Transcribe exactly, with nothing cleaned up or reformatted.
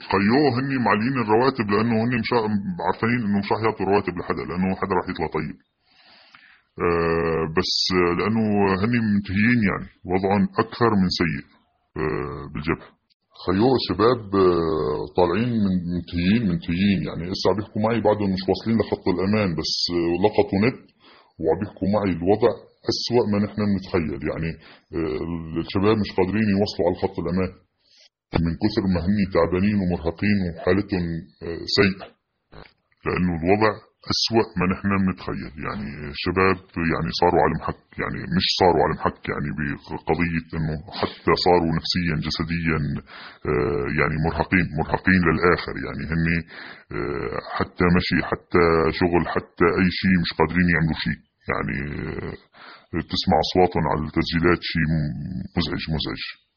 خيوه هني معلين الرواتب لانه هني مش عارفين انه مش راح يعطوا رواتب لحدا لانه حدا راح يطلع طيب. آه بس لانه هني منتهيين يعني وضعهم اكثر من سيء آه بالجبهه. خيو الشباب آه طالعين من منتهيين منتهيين يعني هسه عم بيحكوا معي بعدهم مش واصلين لخط الامان بس آه لقطوا نت وعم بيحكوا معي الوضع اسوأ ما نحن بنتخيل يعني. آه الشباب مش قادرين يوصلوا على خط الامان من كثر ما هني تعبانين ومرهقين وحالتهم آه سيئه لانه الوضع أسوأ ما نحن بنتخيل يعني. شباب يعني صاروا على محك يعني مش صاروا على محك يعني بقضية انه حتى صاروا نفسيا جسديا يعني مرهقين مرهقين للآخر يعني هن حتى مشي حتى شغل حتى أي شيء مش قادرين يعملوا شيء يعني. تسمع أصواتهم على التسجيلات شيء مزعج مزعج.